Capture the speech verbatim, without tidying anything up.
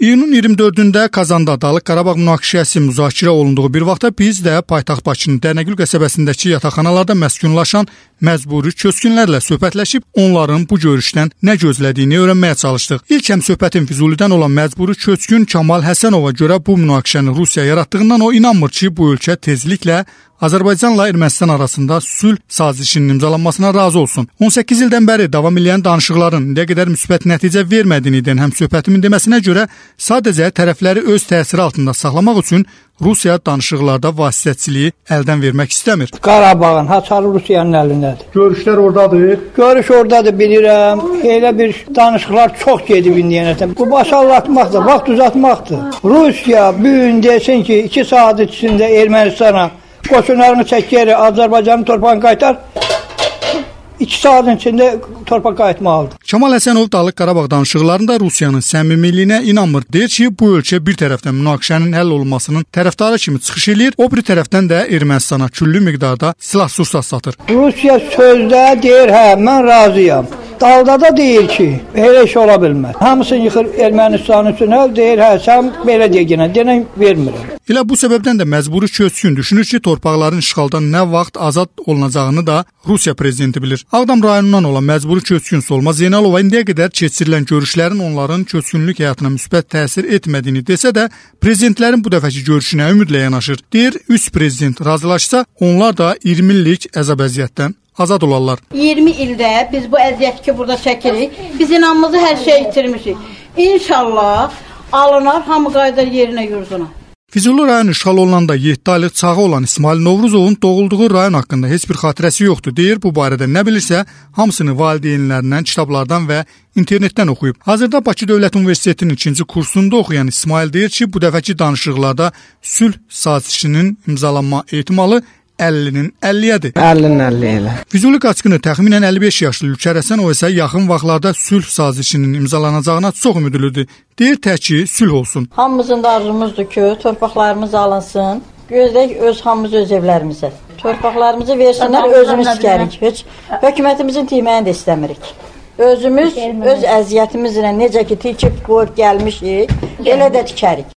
İyunun iyirmi dördündə Kazanda Dağlıq Qarabağ münaqişəsi müzakirə olunduğu bir vaxtda biz də paytaxt Bakının Dərnəgül qəsəbəsindəki yataqxanalarda məskunlaşan məcburi köçkünlərlə söhbətləşib onların bu görüşdən nə gözlədiyini öyrənməyə çalışdıq. İlk həm söhbətin Füzulidən olan məcburi köçkün Kamal Həsənova görə bu münaqişəni Rusiya yaratdığından o inanmır ki, bu ölkə tezliklə Azərbaycanla Ermənistan arasında sülh sazişinin imzalanmasına razı olsun. on səkkiz ildən bəri davam edən danışıqların indiyə qədər müsbət nəticə vermədiyini edən həm söhbətimin deməsinə görə sadəcə tərəfləri öz təsiri altında saxlamaq üçün Rusiya danışıqlarda vasitəçiliyi əldən vermək istəmir. Qarabağın haçarı Rusiyanın əlindədir. Görüşlər oradadır. Görüş oradadır bilirəm. Elə bir danışıqlar çox gedib indiyənətən. Bu başallatmaqdır, vaxt uzatmaqdır. Rusiya bu gün desin ki, iki saat içində Ermənistana qoşunlarını çəkir, Azərbaycanın torpağını qaytar. İki saatın içində torpaq qayıtmalıdır. Kamal Həsənov Dağlıq Qarabağ danışıqlarında Rusiyanın səmimiliyinə inanmır. Deyir ki, bu ölkə bir tərəfdən münaqişənin həll olunmasının tərəfdarı kimi çıxış eləyir, o bir tərəfdən də Ermənistana küllü miqdarda silah-sursat satır. Rusiya sözdə deyir, hə, mən razıyam. Dalda da deyir ki, elə iş ola bilməz. Hamısını yıxır Ermənistanın üstünə, deyir, hə, sən belə deyinə, deyən vermirəm. Elə bu səbəbdən də məcburi köçkün düşünür ki, torpaqların işğaldan nə vaxt azad olunacağını da Rusiya prezidenti bilir. Ağdam rayonundan olan məcburi köçkün Solmaz Zeynalova indiyə qədər keçirilən görüşlərin onların köçkünlük həyatına müsbət təsir etmədiyini desə də, prezidentlərin bu dəfəki görüşünə ümidlə yanaşır. Deyir, üç prezident razılaşsa, onlar da iyirmi illik əzab-əziyyətdən azad olarlar. iyirmi ildə biz bu əziyyəti ki, burada çəkirik, biz inanmızı hər şey itirmişik. İnşallah alınar, hamı qayıdar yerinə, yurduna. Füzuli rayon işğal olunanda yeddi aylıq çağı olan İsmail Novruzovun doğulduğu rayon haqqında heç bir xatirəsi yoxdur. Deyir, bu barədə nə bilirsə, hamısını valideynlərindən, kitablardan və internetdən oxuyub. Hazırda Bakı Dövlət Universitetinin ikinci kursunda oxuyan İsmail deyir ki, bu dəfəki danışıqlarda sülh sazişinin imzalanma ehtimalı əllinin əlliyədir. əllinin əlliyə elə. Füzuli qaçqını təxminən əlli beş yaşlı Ülkər Həsənov isə yaxın vaxtlarda sülh sazişinin imzalanacağına çox ümidlidir. Deyir təki sülh olsun. Hamımızın da arzumuzdur ki, torpaqlarımız alınsın. Gözləyək öz hamımız öz evlərimizə. Torpaqlarımızı versinlər, özümüz tikərik. Heç hökumətimizin tiyməyini də istəmirik. Özümüz öz əziyyətimizlə necə ki tikib qoyub gəlmişik, elə də tikərik.